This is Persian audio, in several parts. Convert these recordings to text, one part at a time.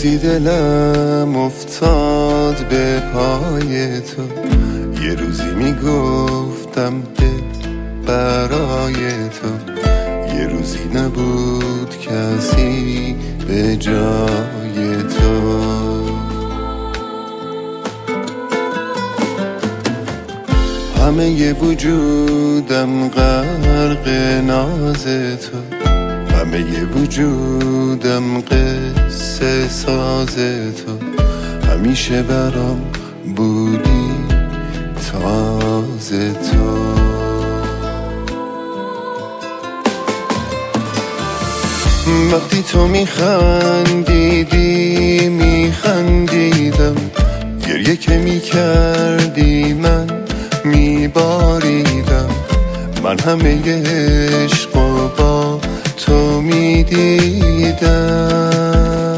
روزی دلم افتاد به پای تو، یه روزی میگفتم دل برای تو، یه روزی نبود کسی به جای تو. همه ی وجودم غرق ناز تو، همه ی وجودم قصه ساز تو، همیشه برام بودی تازه تو. وقتی تو میخندیدی میخندیدم، گریه که میکردی من میباریدم، من همه عشق و با تو میدیدم.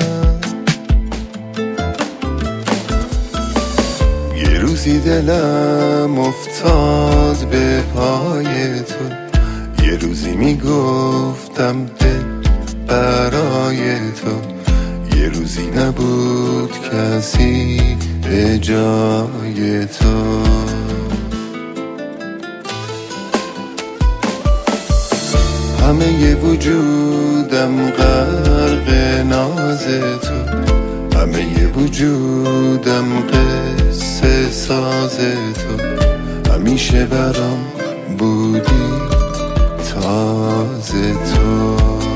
یه روزی دلم افتاد به پای تو، یه روزی میگفتم دل برای تو، یه روزی نبود کسی به جای تو. همه ی وجودم غرق ناز تو، همه ی وجودم قصه ساز تو، همیشه برام بودی تازه تو.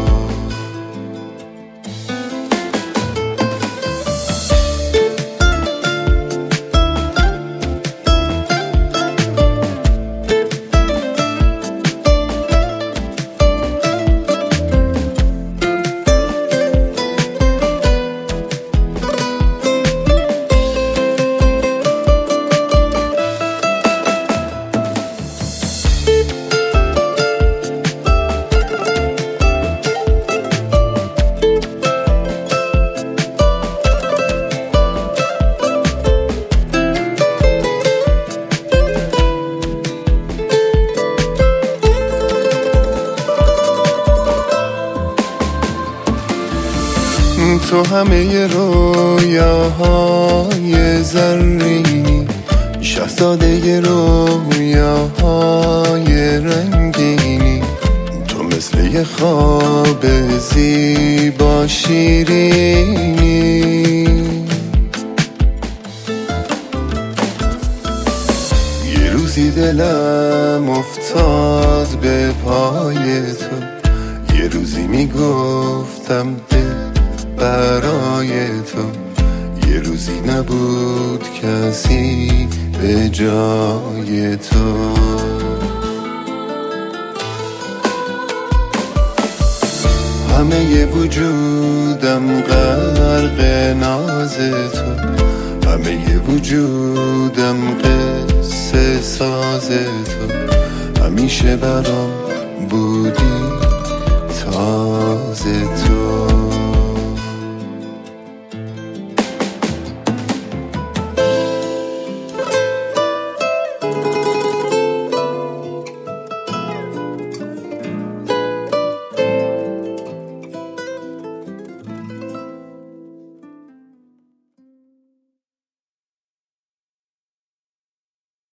تو همه رویاهای زرینی، شاهزاده رویاهای رنگینی، تو مثل یه خواب زیبا شیرینی. یه روزی دلم افتاد به پای تو، یه روزی میگفتم دل برای تو، یه روزی نبود کسی به جای تو. همه ی وجودم غرق ناز تو، همه ی وجودم قصه ساز تو، همیشه برام بودی تازه تو.